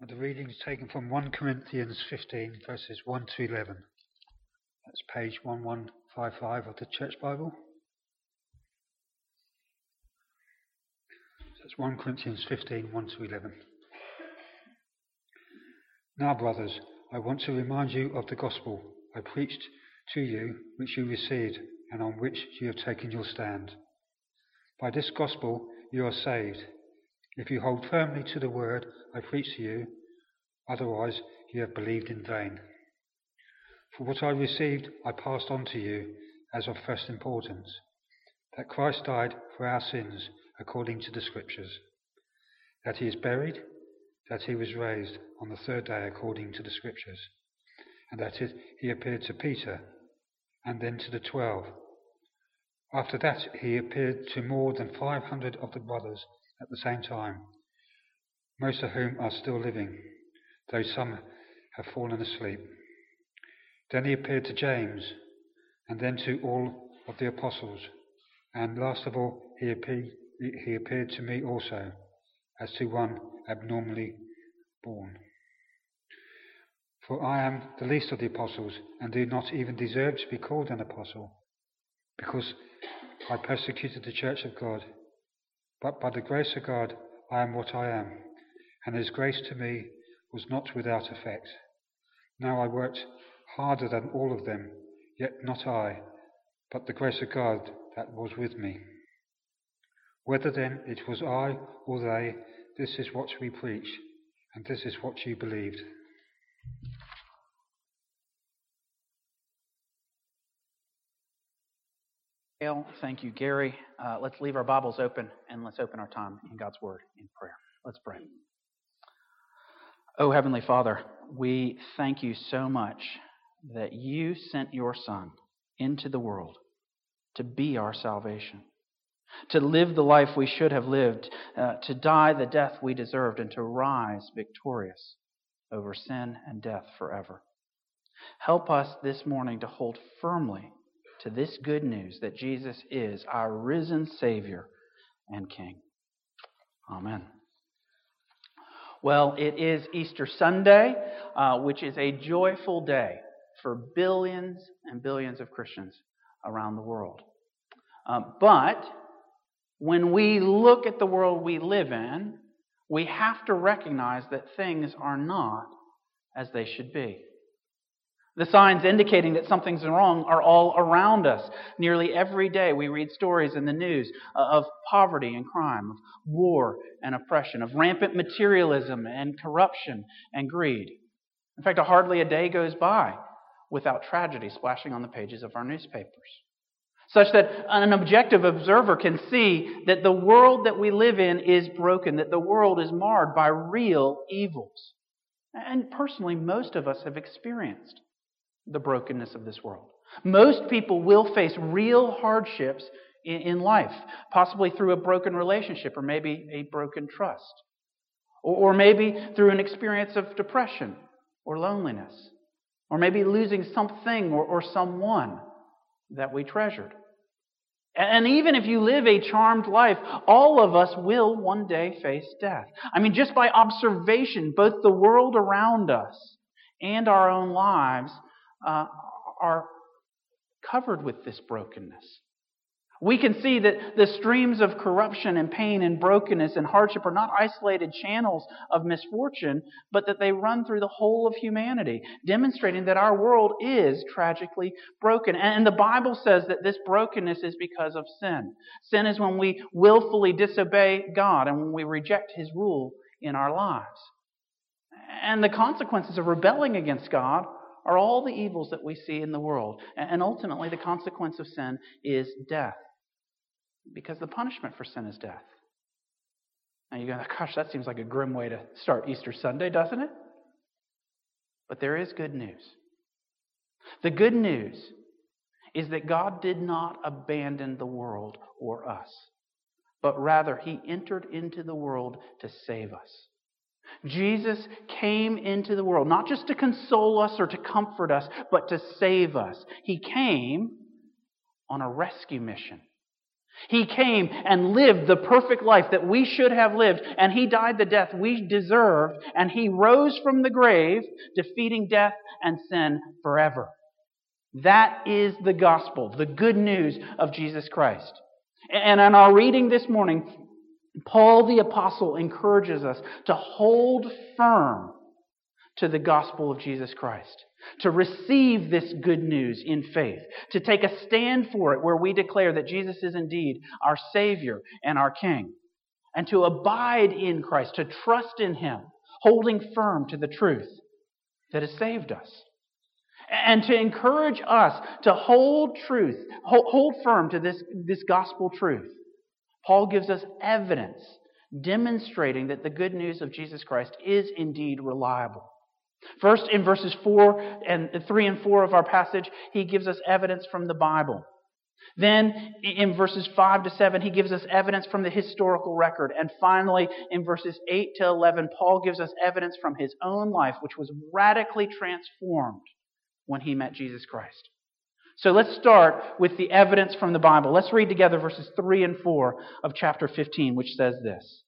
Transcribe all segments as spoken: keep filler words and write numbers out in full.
The reading is taken from First Corinthians fifteen, verses one to eleven. That's page eleven fifty-five of the Church Bible. So that's First Corinthians fifteen, one to eleven. Now, brothers, I want to remind you of the gospel I preached to you, which you received, and on which you have taken your stand. By this gospel you are saved, if you hold firmly to the word I preached to you. Otherwise you have believed in vain. For what I received I passed on to you as of first importance, that Christ died for our sins according to the Scriptures, that he is buried, that he was raised on the third day according to the Scriptures, and that it, he appeared to Peter, and then to the twelve. After that he appeared to more than five hundred of the brothers at the same time, most of whom are still living, though some have fallen asleep. Then he appeared to James, and then to all of the apostles, and last of all he appeared, he appeared to me also, as to one abnormally born. For I am the least of the apostles, and do not even deserve to be called an apostle, because I persecuted the church of God. But by the grace of God I am what I am, and his grace to me was not without effect. Now I worked harder than all of them, yet not I, but the grace of God that was with me. Whether then it was I or they, this is what we preach, and this is what you believed. Thank you, Gary. Uh, let's leave our Bibles open and let's open our time in God's Word in prayer. Let's pray. Oh, Heavenly Father, we thank you so much that you sent your Son into the world to be our salvation, to live the life we should have lived, uh, to die the death we deserved, and to rise victorious over sin and death forever. Help us this morning to hold firmly to this good news that Jesus is our risen Savior and King. Amen. Well, it is Easter Sunday, uh, which is a joyful day for billions and billions of Christians around the world. Uh, but when we look at the world we live in, we have to recognize that things are not as they should be. The signs indicating that something's wrong are all around us. Nearly every day we read stories in the news of poverty and crime, of war and oppression, of rampant materialism and corruption and greed. In fact, hardly a day goes by without tragedy splashing on the pages of our newspapers, such that an objective observer can see that the world that we live in is broken, that the world is marred by real evils. And personally, most of us have experienced the brokenness of this world. Most people will face real hardships in, in life, possibly through a broken relationship or maybe a broken trust, or, or maybe through an experience of depression or loneliness, or maybe losing something or, or someone that we treasured. And even if you live a charmed life, all of us will one day face death. I mean, just by observation, both the world around us and our own lives Uh, are covered with this brokenness. We can see that the streams of corruption and pain and brokenness and hardship are not isolated channels of misfortune, but that they run through the whole of humanity, demonstrating that our world is tragically broken. And the Bible says that this brokenness is because of sin. Sin is when we willfully disobey God and when we reject His rule in our lives. And the consequences of rebelling against God are all the evils that we see in the world. And ultimately, the consequence of sin is death. Because the punishment for sin is death. Now you go, gosh, that seems like a grim way to start Easter Sunday, doesn't it? But there is good news. The good news is that God did not abandon the world or us, but rather He entered into the world to save us. Jesus came into the world, not just to console us or to comfort us, but to save us. He came on a rescue mission. He came and lived the perfect life that we should have lived, and He died the death we deserved, and He rose from the grave, defeating death and sin forever. That is the gospel, the good news of Jesus Christ. And in our reading this morning, Paul the Apostle encourages us to hold firm to the gospel of Jesus Christ, to receive this good news in faith, to take a stand for it where we declare that Jesus is indeed our Savior and our King, and to abide in Christ, to trust in Him, holding firm to the truth that has saved us. And to encourage us to hold truth, hold, hold firm to this, this gospel truth, Paul gives us evidence demonstrating that the good news of Jesus Christ is indeed reliable. First, in verses four and three and four of our passage, he gives us evidence from the Bible. Then, in verses five to seven, he gives us evidence from the historical record. And finally, in verses eight to eleven, Paul gives us evidence from his own life, which was radically transformed when he met Jesus Christ. So let's start with the evidence from the Bible. Let's read together verses three and four of chapter fifteen, which says this.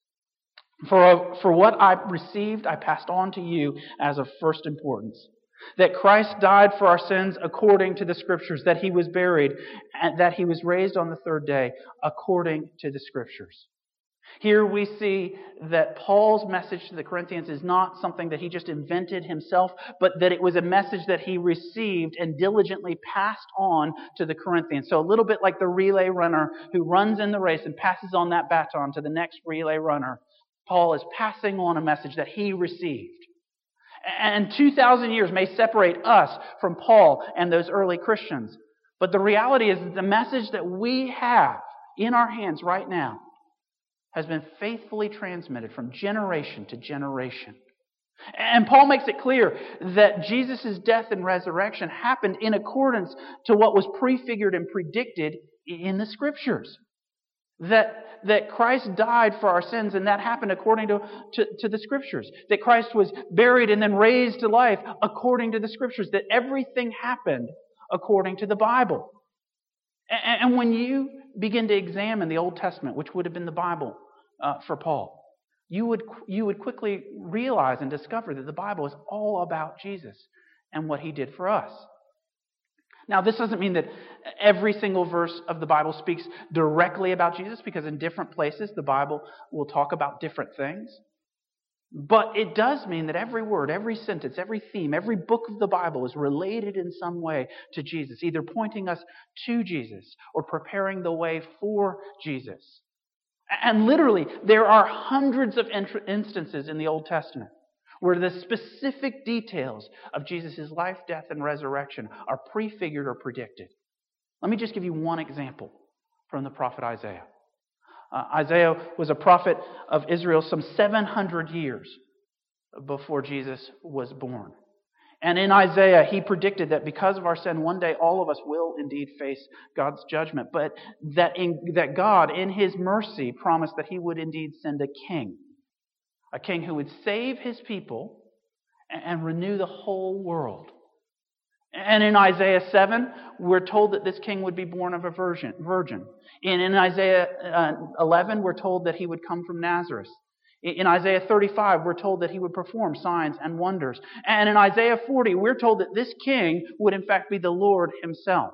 For, for what I received, I passed on to you as of first importance. That Christ died for our sins according to the Scriptures, that He was buried, and that He was raised on the third day according to the Scriptures. Here we see that Paul's message to the Corinthians is not something that he just invented himself, but that it was a message that he received and diligently passed on to the Corinthians. So a little bit like the relay runner who runs in the race and passes on that baton to the next relay runner. Paul is passing on a message that he received. And two thousand years may separate us from Paul and those early Christians. But the reality is that the message that we have in our hands right now has been faithfully transmitted from generation to generation. And Paul makes it clear that Jesus' death and resurrection happened in accordance to what was prefigured and predicted in the Scriptures. That, that Christ died for our sins, and that happened according to, to, to the Scriptures. That Christ was buried and then raised to life according to the Scriptures. That everything happened according to the Bible. And, and when you begin to examine the Old Testament, which would have been the Bible uh, for Paul, you would, you would quickly realize and discover that the Bible is all about Jesus and what He did for us. Now, this doesn't mean that every single verse of the Bible speaks directly about Jesus, because in different places the Bible will talk about different things. But it does mean that every word, every sentence, every theme, every book of the Bible is related in some way to Jesus, either pointing us to Jesus or preparing the way for Jesus. And literally, there are hundreds of instances in the Old Testament where the specific details of Jesus' life, death, and resurrection are prefigured or predicted. Let me just give you one example from the prophet Isaiah. Uh, Isaiah was a prophet of Israel some seven hundred years before Jesus was born. And in Isaiah, he predicted that because of our sin, one day all of us will indeed face God's judgment. But that, in, that God, in His mercy, promised that He would indeed send a king. A king who would save His people and renew the whole world. And in Isaiah seven, we're told that this king would be born of a virgin. And in Isaiah eleven, we're told that He would come from Nazareth. In Isaiah thirty-five, we're told that He would perform signs and wonders. And in Isaiah forty, we're told that this king would in fact be the Lord Himself.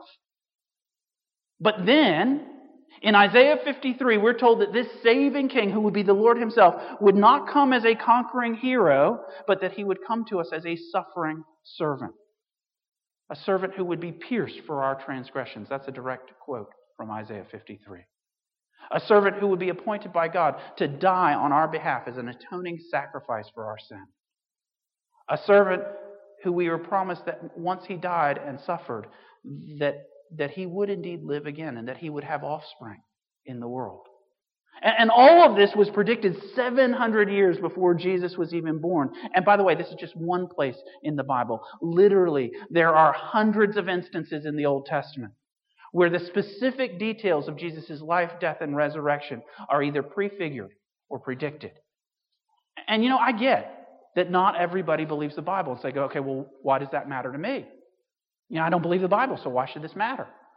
But then, in Isaiah fifty-three, we're told that this saving king, who would be the Lord Himself, would not come as a conquering hero, but that He would come to us as a suffering servant. A servant who would be pierced for our transgressions. That's a direct quote from Isaiah fifty-three. A servant who would be appointed by God to die on our behalf as an atoning sacrifice for our sin. A servant who we were promised that once He died and suffered, that, that He would indeed live again and that He would have offspring in the world. And, and all of this was predicted seven hundred years before Jesus was even born. And by the way, this is just one place in the Bible. Literally, there are hundreds of instances in the Old Testament where the specific details of Jesus' life, death, and resurrection are either prefigured or predicted. And you know, I get that not everybody believes the Bible. And so they go, okay, well, why does that matter to me? You know, I don't believe the Bible, so why should this matter?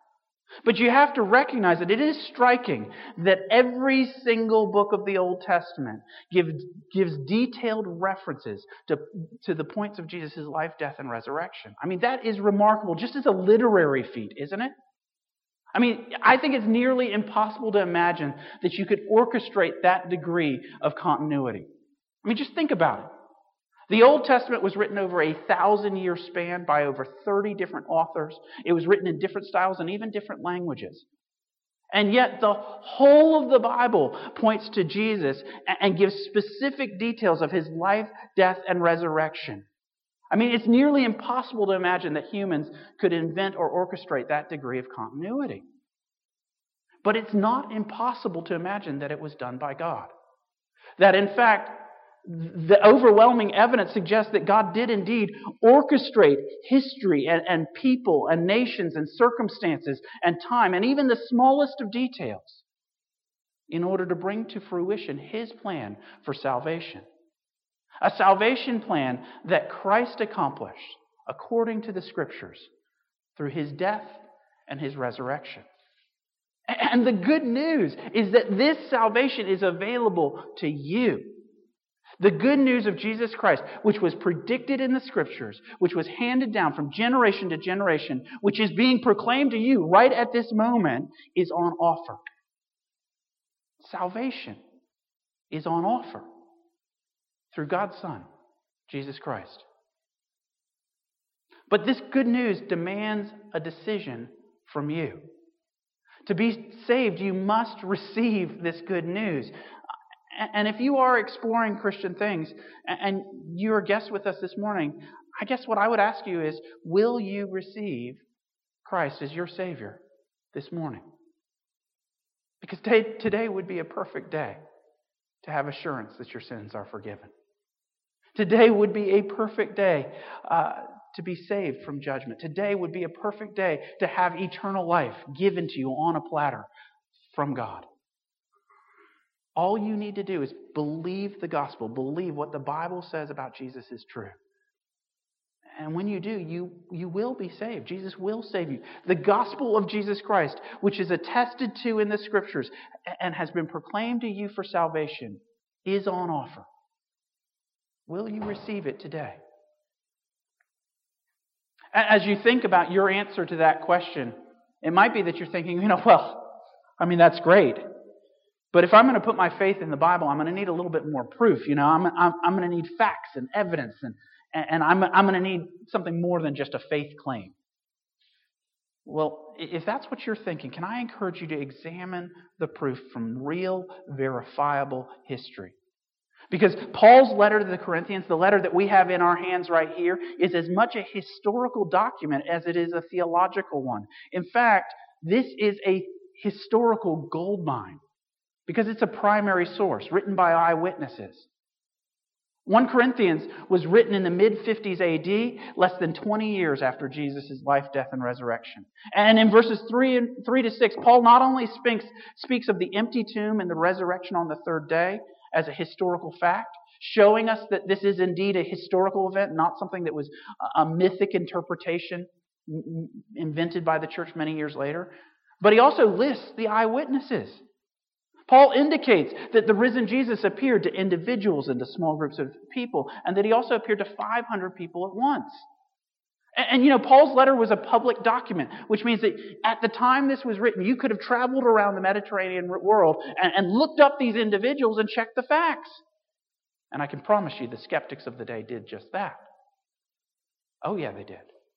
But you have to recognize that it is striking that every single book of the Old Testament gives, gives detailed references to, to the points of Jesus' life, death, and resurrection. I mean, that is remarkable, just as a literary feat, isn't it? I mean, I think it's nearly impossible to imagine that you could orchestrate that degree of continuity. I mean, just think about it. The Old Testament was written over a thousand-year span by over thirty different authors. It was written in different styles and even different languages. And yet the whole of the Bible points to Jesus and gives specific details of his life, death, and resurrection. I mean, it's nearly impossible to imagine that humans could invent or orchestrate that degree of continuity. But it's not impossible to imagine that it was done by God. That, in fact, the overwhelming evidence suggests that God did indeed orchestrate history and, and people and nations and circumstances and time and even the smallest of details in order to bring to fruition his plan for salvation. A salvation plan that Christ accomplished according to the Scriptures through his death and his resurrection. And the good news is that this salvation is available to you. The good news of Jesus Christ, which was predicted in the Scriptures, which was handed down from generation to generation, which is being proclaimed to you right at this moment, is on offer. Salvation is on offer through God's Son, Jesus Christ. But this good news demands a decision from you. To be saved, you must receive this good news. And if you are exploring Christian things and you're a guest with us this morning, I guess what I would ask you is, will you receive Christ as your Savior this morning? Because today, today would be a perfect day to have assurance that your sins are forgiven. Today would be a perfect day uh, to be saved from judgment. Today would be a perfect day to have eternal life given to you on a platter from God. All you need to do is believe the gospel, believe what the Bible says about Jesus is true. And when you do, you, you will be saved. Jesus will save you. The gospel of Jesus Christ, which is attested to in the Scriptures and has been proclaimed to you for salvation, is on offer. Will you receive it today? As you think about your answer to that question, it might be that you're thinking, you know, well, I mean, that's great. But if I'm going to put my faith in the Bible, I'm going to need a little bit more proof. You know, I'm, I'm, I'm going to need facts and evidence, and, and I'm, I'm going to need something more than just a faith claim. Well, if that's what you're thinking, can I encourage you to examine the proof from real, verifiable history? Because Paul's letter to the Corinthians, the letter that we have in our hands right here, is as much a historical document as it is a theological one. In fact, this is a historical goldmine because it's a primary source written by eyewitnesses. First Corinthians was written in the mid fifties A D, less than twenty years after Jesus' life, death, and resurrection. And in verses three, and, three to six, Paul not only speaks, speaks of the empty tomb and the resurrection on the third day, as a historical fact, showing us that this is indeed a historical event, not something that was a mythic interpretation invented by the church many years later. But he also lists the eyewitnesses. Paul indicates that the risen Jesus appeared to individuals and to small groups of people, and that he also appeared to five hundred people at once. And, and you know, Paul's letter was a public document, which means that at the time this was written, you could have traveled around the Mediterranean world and, and looked up these individuals and checked the facts. And I can promise you the skeptics of the day did just that. Oh yeah, they did.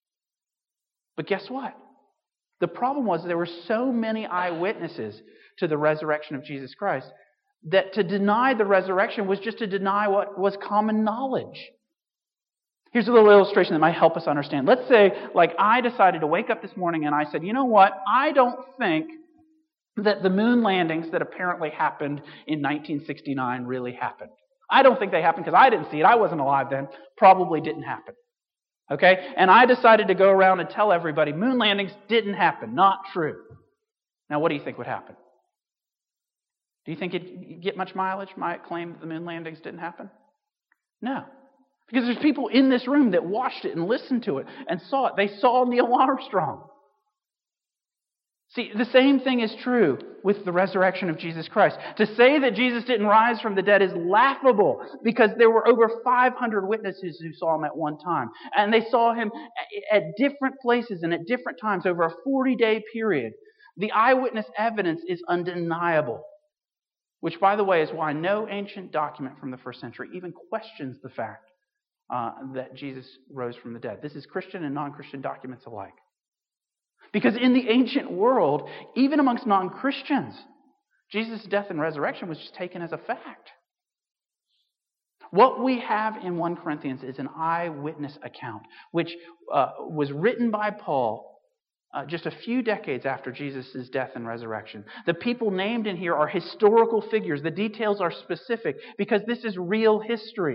But guess what? The problem was there were so many eyewitnesses to the resurrection of Jesus Christ that to deny the resurrection was just to deny what was common knowledge. Here's a little illustration that might help us understand. Let's say, like, I decided to wake up this morning and I said, you know what? I don't think that the moon landings that apparently happened in nineteen sixty-nine really happened. I don't think they happened because I didn't see it. I wasn't alive then. Probably didn't happen. Okay? And I decided to go around and tell everybody moon landings didn't happen. Not true. Now, what do you think would happen? Do you think it'd get much mileage, my claim that the moon landings didn't happen? No. Because there's people in this room that watched it and listened to it and saw it. They saw Neil Armstrong. See, the same thing is true with the resurrection of Jesus Christ. To say that Jesus didn't rise from the dead is laughable because there were over five hundred witnesses who saw him at one time. And they saw him at different places and at different times over a forty-day period. The eyewitness evidence is undeniable, which, by the way, is why no ancient document from the first century even questions the fact uh, that Jesus rose from the dead. This is Christian and non-Christian documents alike. Because in the ancient world, even amongst non-Christians, Jesus' death and resurrection was just taken as a fact. What we have in First Corinthians is an eyewitness account, which uh, was written by Paul uh, just a few decades after Jesus' death and resurrection. The people named in here are historical figures. The details are specific because this is real history.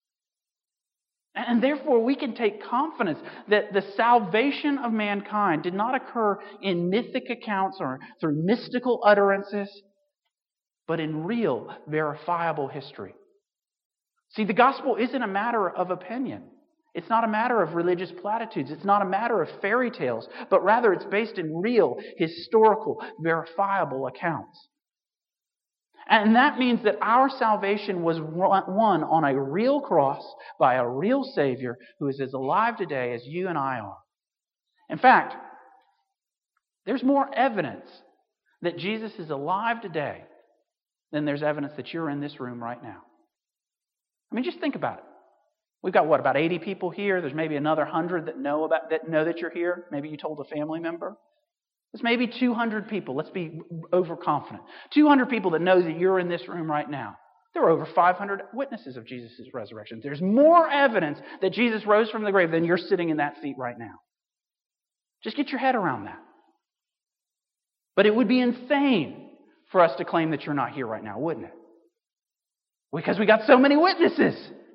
And therefore, we can take confidence that the salvation of mankind did not occur in mythic accounts or through mystical utterances, but in real, verifiable history. See, the gospel isn't a matter of opinion. It's not a matter of religious platitudes. It's not a matter of fairy tales, but rather it's based in real, historical, verifiable accounts. And that means that our salvation was won on a real cross by a real Savior who is as alive today as you and I are. In fact, there's more evidence that Jesus is alive today than there's evidence that you're in this room right now. I mean, just think about it. We've got, what, about eighty people here. There's maybe another one hundred that know about that know that you're here. Maybe you told a family member. There's maybe two hundred people. Let's be overconfident. two hundred people that know that you're in this room right now. There are over five hundred witnesses of Jesus' resurrection. There's more evidence that Jesus rose from the grave than you're sitting in that seat right now. Just get your head around that. But it would be insane for us to claim that you're not here right now, wouldn't it? Because we got so many witnesses.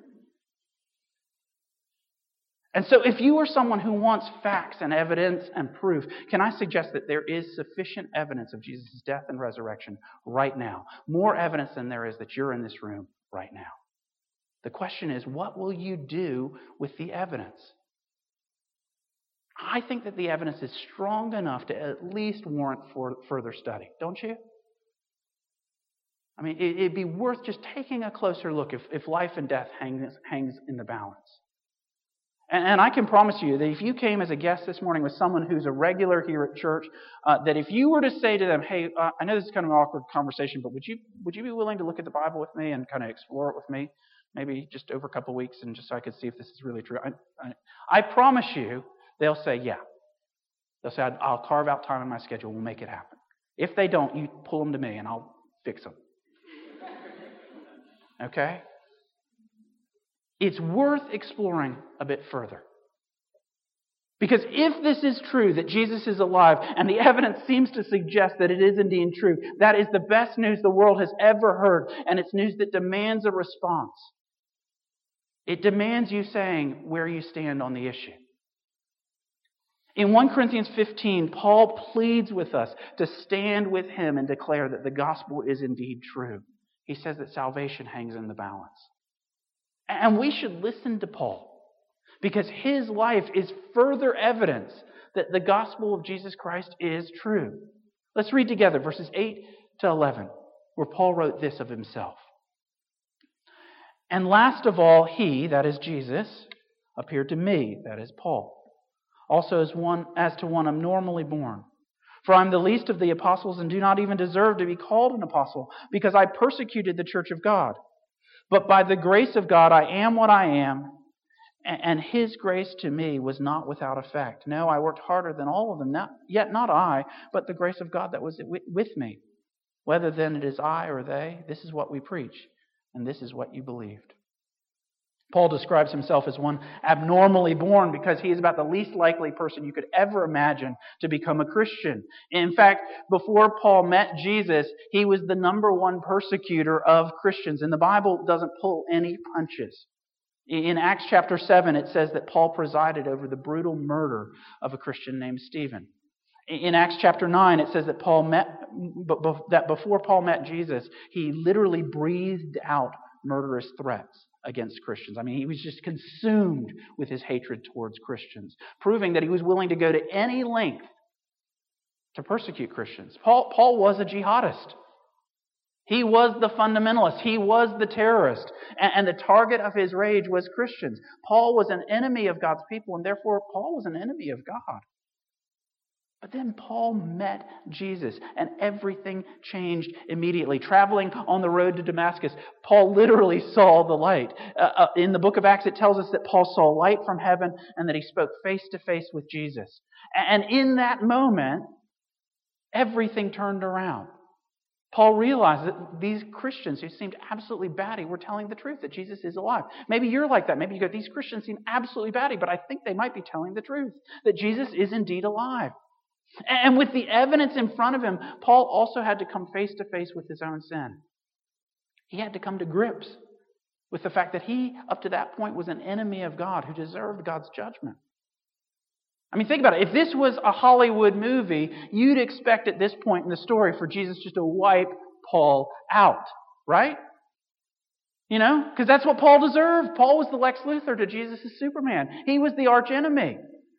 And so if you are someone who wants facts and evidence and proof, can I suggest that there is sufficient evidence of Jesus' death and resurrection right now? More evidence than there is that you're in this room right now. The question is, what will you do with the evidence? I think that the evidence is strong enough to at least warrant for further study, don't you? I mean, it'd be worth just taking a closer look if, if life and death hangs, hangs in the balance. And I can promise you that if you came as a guest this morning with someone who's a regular here at church, uh, that if you were to say to them, hey, uh, I know this is kind of an awkward conversation, but would you would you be willing to look at the Bible with me and kind of explore it with me? Maybe just over a couple of weeks and just so I could see if this is really true. I, I, I promise you, they'll say, yeah. They'll say, I'll carve out time in my schedule. We'll make it happen. If they don't, you pull them to me and I'll fix them. Okay? It's worth exploring a bit further. Because if this is true, that Jesus is alive, and the evidence seems to suggest that it is indeed true, that is the best news the world has ever heard, and it's news that demands a response. It demands you saying where you stand on the issue. In First Corinthians fifteen, Paul pleads with us to stand with him and declare that the gospel is indeed true. He says that salvation hangs in the balance. And we should listen to Paul because his life is further evidence that the gospel of Jesus Christ is true. Let's read together verses eight to eleven, where Paul wrote this of himself. And last of all, he, that is Jesus, appeared to me, that is Paul, also as one as to one abnormally born. For I am the least of the apostles and do not even deserve to be called an apostle, because I persecuted the church of God. But by the grace of God, I am what I am, and His grace to me was not without effect. No, I worked harder than all of them, not, yet not I, but the grace of God that was with me. Whether then it is I or they, this is what we preach, and this is what you believed. Paul describes himself as one abnormally born because he is about the least likely person you could ever imagine to become a Christian. In fact, before Paul met Jesus, he was the number one persecutor of Christians. And the Bible doesn't pull any punches. In Acts chapter seven, it says that Paul presided over the brutal murder of a Christian named Stephen. In Acts chapter nine, it says that Paul met that before Paul met Jesus, he literally breathed out murderous threats against Christians. I mean, he was just consumed with his hatred towards Christians, proving that he was willing to go to any length to persecute Christians. Paul, Paul was a jihadist. He was the fundamentalist. He was the terrorist. And, and the target of his rage was Christians. Paul was an enemy of God's people, and therefore Paul was an enemy of God. But then Paul met Jesus, and everything changed immediately. Traveling on the road to Damascus, Paul literally saw the light. Uh, uh, in the book of Acts, it tells us that Paul saw light from heaven and that he spoke face to face with Jesus. And in that moment, everything turned around. Paul realized that these Christians who seemed absolutely batty were telling the truth, that Jesus is alive. Maybe you're like that. Maybe you go, these Christians seem absolutely batty, but I think they might be telling the truth, that Jesus is indeed alive. And with the evidence in front of him, Paul also had to come face to face with his own sin. He had to come to grips with the fact that he, up to that point, was an enemy of God who deserved God's judgment. I mean, think about it. If this was a Hollywood movie, you'd expect at this point in the story for Jesus just to wipe Paul out, right? You know, because that's what Paul deserved. Paul was the Lex Luthor to Jesus' Superman. He was the arch enemy.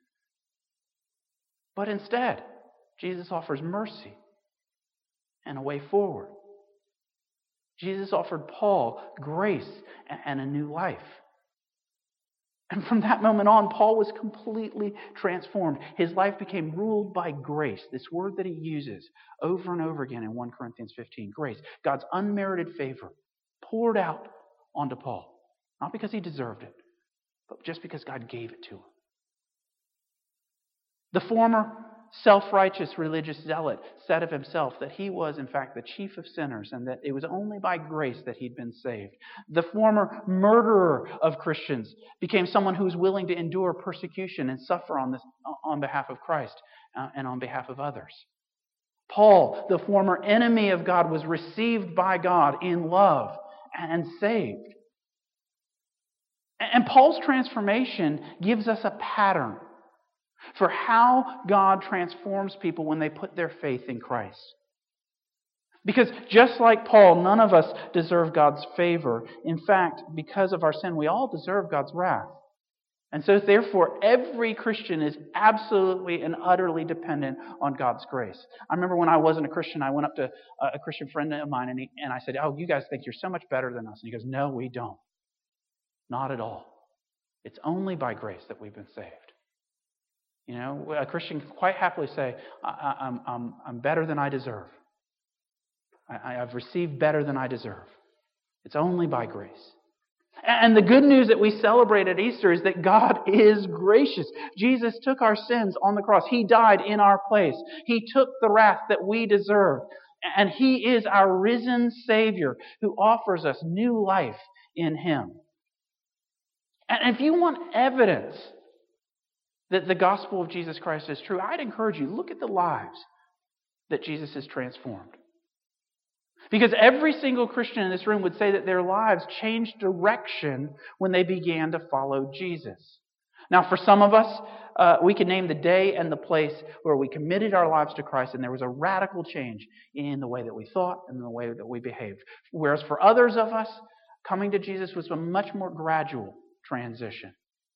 But instead, Jesus offers mercy and a way forward. Jesus offered Paul grace and a new life. And from that moment on, Paul was completely transformed. His life became ruled by grace, this word that he uses over and over again in First Corinthians fifteen. Grace, God's unmerited favor, poured out onto Paul. Not because he deserved it, but just because God gave it to him. The former self-righteous religious zealot said of himself that he was, in fact, the chief of sinners and that it was only by grace that he'd been saved. The former murderer of Christians became someone who was willing to endure persecution and suffer on this on behalf of Christ uh, and on behalf of others. Paul, the former enemy of God, was received by God in love and saved. And Paul's transformation gives us a pattern for how God transforms people when they put their faith in Christ. Because just like Paul, none of us deserve God's favor. In fact, because of our sin, we all deserve God's wrath. And so therefore, every Christian is absolutely and utterly dependent on God's grace. I remember when I wasn't a Christian, I went up to a Christian friend of mine and, he, and I said, "Oh, you guys think you're so much better than us." And he goes, "No, we don't. Not at all. It's only by grace that we've been saved." You know, a Christian can quite happily say, I, I'm, I'm, I'm better than I deserve. I, I've received better than I deserve. It's only by grace. And the good news that we celebrate at Easter is that God is gracious. Jesus took our sins on the cross. He died in our place. He took the wrath that we deserve. And He is our risen Savior who offers us new life in Him. And if you want evidence that the gospel of Jesus Christ is true, I'd encourage you, look at the lives that Jesus has transformed. Because every single Christian in this room would say that their lives changed direction when they began to follow Jesus. Now, for some of us, uh, we can name the day and the place where we committed our lives to Christ and there was a radical change in the way that we thought and the way that we behaved. Whereas for others of us, coming to Jesus was a much more gradual transition.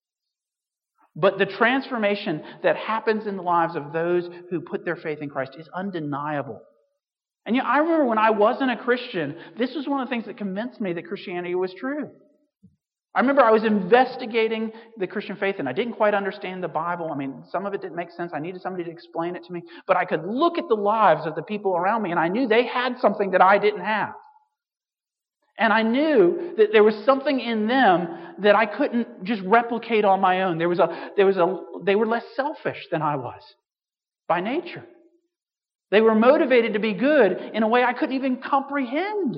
But the transformation that happens in the lives of those who put their faith in Christ is undeniable. And you know, I remember when I wasn't a Christian, this was one of the things that convinced me that Christianity was true. I remember I was investigating the Christian faith and I didn't quite understand the Bible. I mean, some of it didn't make sense. I needed somebody to explain it to me. But I could look at the lives of the people around me and I knew they had something that I didn't have. And I knew that there was something in them that I couldn't just replicate on my own. There was a, there was a, they were less selfish than I was by nature. They were motivated to be good in a way I couldn't even comprehend.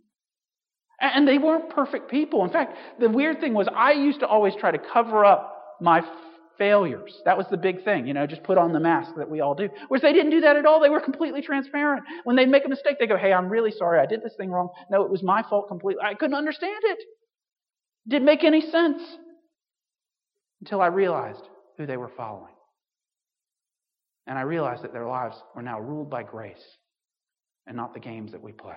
And they weren't perfect people. In fact, the weird thing was I used to always try to cover up my failures. That was the big thing, you know, just put on the mask that we all do. Whereas they didn't do that at all. They were completely transparent. When they'd make a mistake, they go, "Hey, I'm really sorry. I did this thing wrong. No, it was my fault completely." I couldn't understand it. It didn't make any sense until I realized who they were following. And I realized that their lives were now ruled by grace and not the games that we play.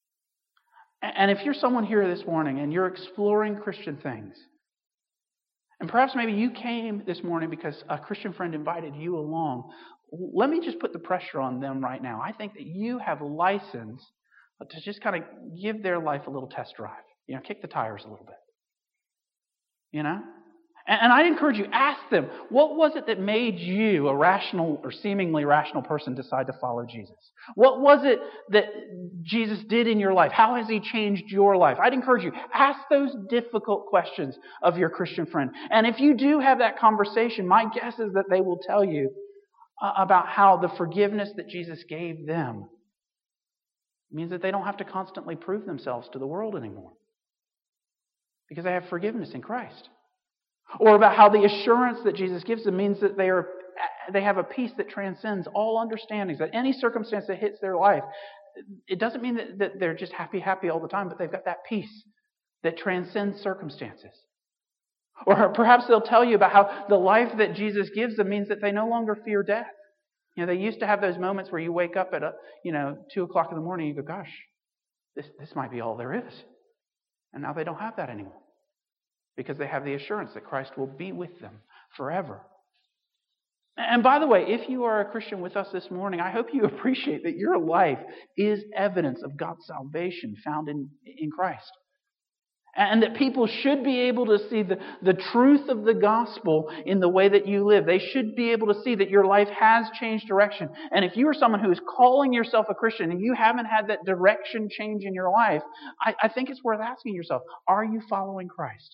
And if you're someone here this morning and you're exploring Christian things, And perhaps maybe you came this morning because a Christian friend invited you along. Let me just put the pressure on them right now. I think that you have license to just kind of give their life a little test drive. You know, kick the tires a little bit. You know? And, and I'd encourage you, ask them, what was it that made you, a rational or seemingly rational person, decide to follow Jesus? What was it that Jesus did in your life? How has He changed your life? I'd encourage you, ask those difficult questions of your Christian friend. And if you do have that conversation, my guess is that they will tell you uh, about how the forgiveness that Jesus gave them means that they don't have to constantly prove themselves to the world anymore, because they have forgiveness in Christ. Or about how the assurance that Jesus gives them means that they are they have a peace that transcends all understandings, that any circumstance that hits their life, it doesn't mean that, that they're just happy, happy all the time, but they've got that peace that transcends circumstances. Or perhaps they'll tell you about how the life that Jesus gives them means that they no longer fear death. You know, they used to have those moments where you wake up at, a, you know, two o'clock in the morning and you go, gosh, this, this might be all there is. And now they don't have that anymore, because they have the assurance that Christ will be with them forever. And by the way, if you are a Christian with us this morning, I hope you appreciate that your life is evidence of God's salvation found in, in Christ. And that people should be able to see the, the truth of the gospel in the way that you live. They should be able to see that your life has changed direction. And if you are someone who is calling yourself a Christian and you haven't had that direction change in your life, I, I think it's worth asking yourself, are you following Christ?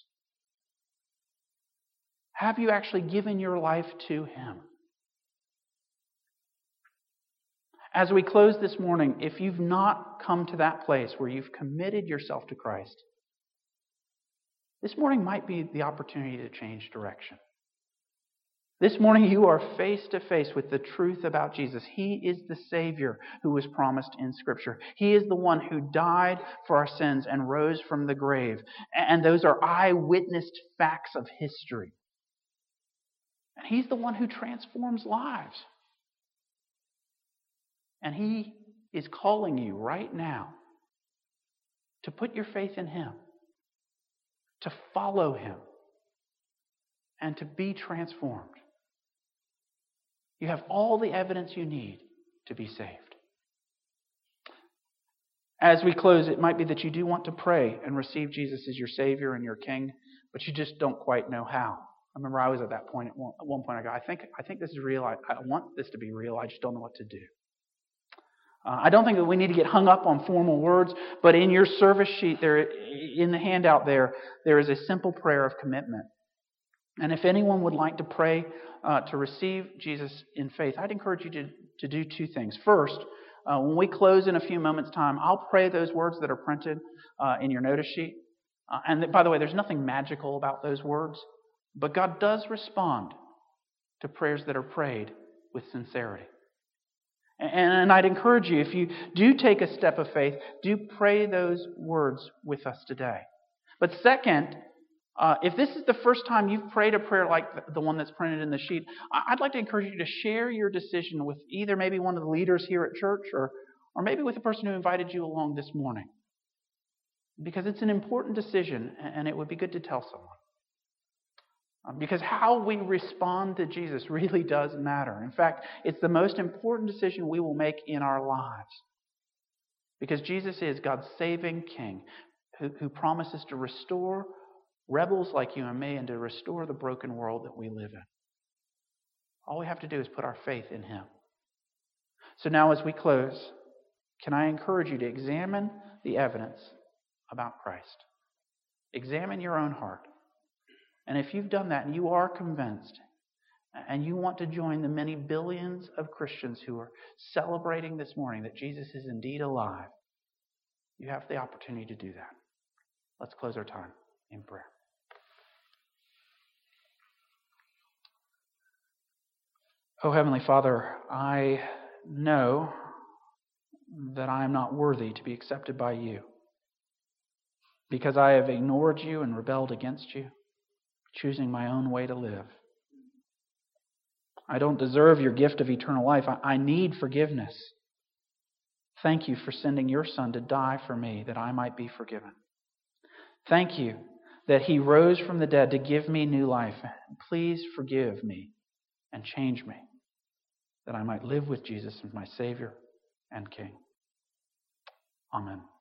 Have you actually given your life to Him? As we close this morning, if you've not come to that place where you've committed yourself to Christ, this morning might be the opportunity to change direction. This morning you are face to face with the truth about Jesus. He is the Savior who was promised in Scripture. He is the one who died for our sins and rose from the grave. And those are eyewitnessed facts of history. And He's the one who transforms lives. And He is calling you right now to put your faith in Him, to follow Him, and to be transformed. You have all the evidence you need to be saved. As we close, it might be that you do want to pray and receive Jesus as your Savior and your King, but you just don't quite know how. I remember I was at that point. At one, at one point I go, I think, I think this is real. I, I want this to be real. I just don't know what to do. Uh, I don't think that we need to get hung up on formal words, but in your service sheet, there, in the handout there, there is a simple prayer of commitment. And if anyone would like to pray uh, to receive Jesus in faith, I'd encourage you to, to do two things. First, uh, when we close in a few moments' time, I'll pray those words that are printed uh, in your notice sheet. Uh, and th- by the way, there's nothing magical about those words, but God does respond to prayers that are prayed with sincerity. And I'd encourage you, if you do take a step of faith, do pray those words with us today. But second, uh, if this is the first time you've prayed a prayer like the one that's printed in the sheet, I'd like to encourage you to share your decision with either maybe one of the leaders here at church or, or maybe with the person who invited you along this morning. Because it's an important decision, and it would be good to tell someone. Because how we respond to Jesus really does matter. In fact, it's the most important decision we will make in our lives. Because Jesus is God's saving King who, who promises to restore rebels like you and me and to restore the broken world that we live in. All we have to do is put our faith in Him. So now as we close, can I encourage you to examine the evidence about Christ? Examine your own heart. And if you've done that and you are convinced and you want to join the many billions of Christians who are celebrating this morning that Jesus is indeed alive, you have the opportunity to do that. Let's close our time in prayer. Oh, Heavenly Father, I know that I am not worthy to be accepted by you because I have ignored you and rebelled against you, choosing my own way to live. I don't deserve your gift of eternal life. I, I need forgiveness. Thank you for sending your Son to die for me that I might be forgiven. Thank you that He rose from the dead to give me new life. Please forgive me and change me, that I might live with Jesus as my Savior and King. Amen.